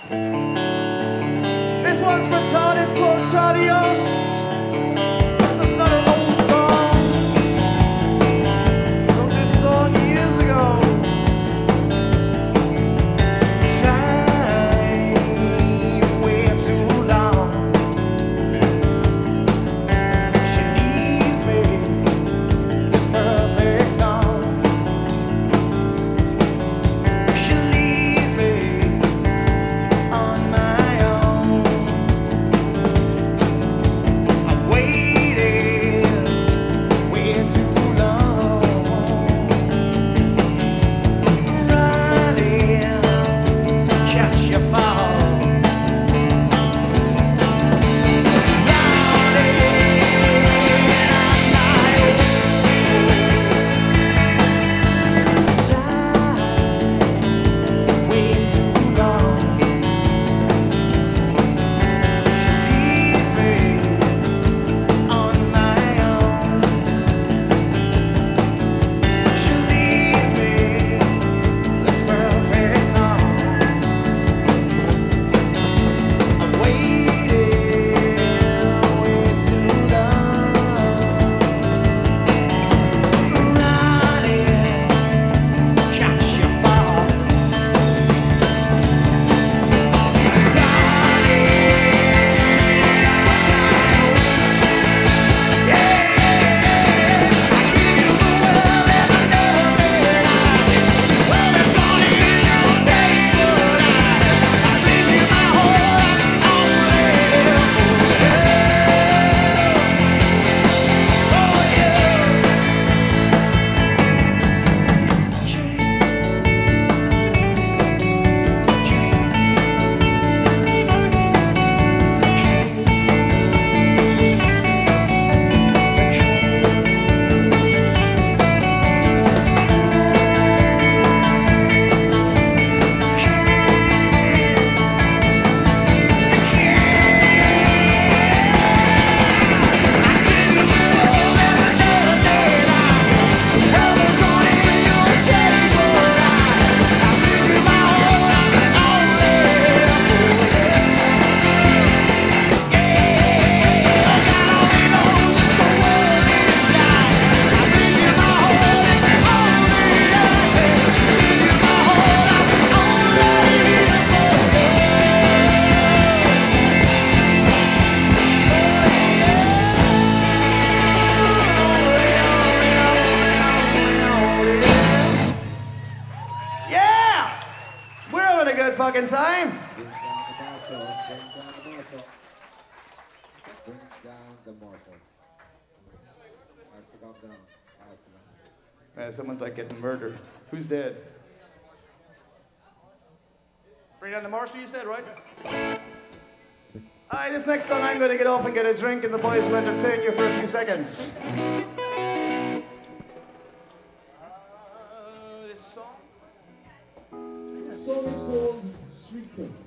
This one's for Todd, it's called Tadios. This is another old song. Wrote this song years ago. Time, way too long. She leaves me this perfect song. She leaves me on my own. I waited way too long. Running, catch your fall. Way too long. She leaves me on my own. She leaves me this perfect song. I waited way too long. Running, catch your fall. Yeah! We're having a good fucking time. Bring down the mortal. Has to come down. Has to come down. Someone's like getting murdered. Who's dead? Bring down the marshal, you said, right? Alright, this next song I'm going to get off and get a drink and the boys will entertain you for a few seconds. This song? The song is called Street King.